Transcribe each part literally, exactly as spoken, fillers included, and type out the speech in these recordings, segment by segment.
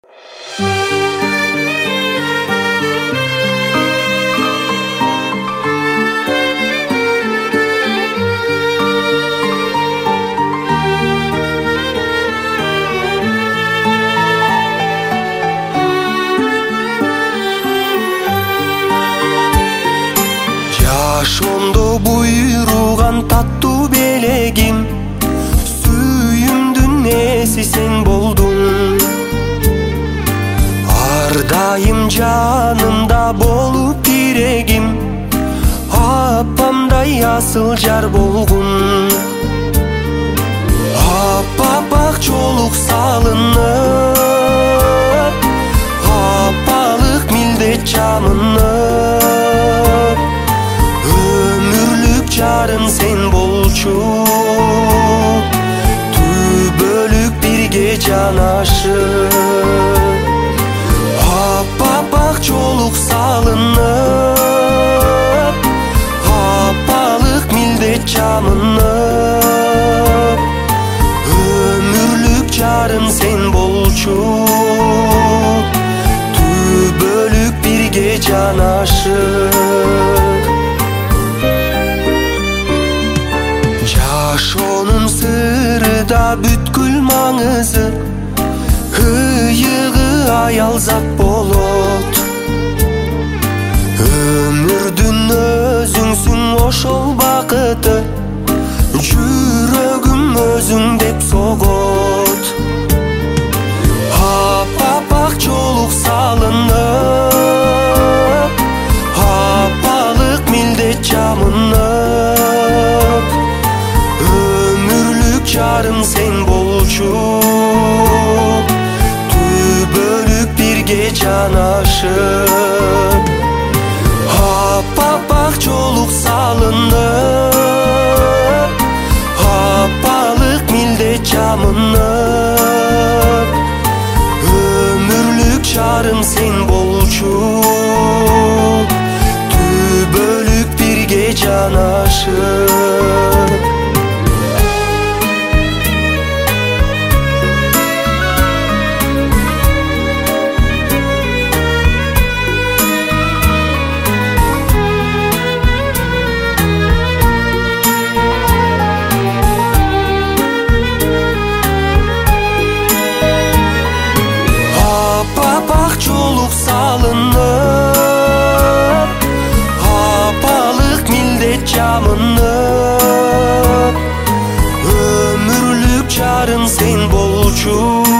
Жашоомдо буйруган таттуу белегим, сүйүмдүн эси сен болдуң. Ар дайым жанымда болуп тирегим, апамдай асыл жар болгун. Аппак чолук салынып, апалык милдет жамынып, өмүрлүк жарым сен болчу, түбөлүк бирге жанашып. Аппак чолук салынып, апалык милдет жамынып, өмүрлүк жарым сен болчу, түбөлүк бирге жанашып. Жашоонун сыры да бүткүл маңызы, ыйыгы аял зат болот. Өмүрдүн өзүңсүң ошол бакыты, жүрөгүм өзүң деп согот. Аппак чолук салынып, апалык милдет жамынып, өмүрлүк жарым сен болчу, түбөлүк бирге жанашып. Аппак чолук салынып, апалык милдет жамынып, өмүрлүк жарым сен болчу, түбөлүк бирге жанашып. Чолук салынып, апалык милдет жамынып, өмүрлүк жарым сен болчу,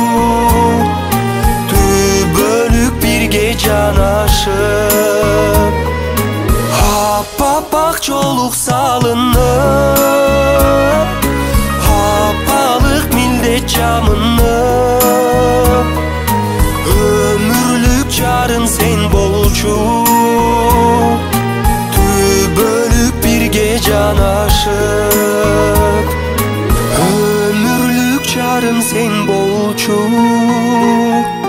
түбөлүк бирге жанашып. Аппак чолук салынып, апалык милдет жамынып, өмүрлүк жарым сен болчу, түбөлүк бирге жанашып. Өмүрлүк жарым сен болчу.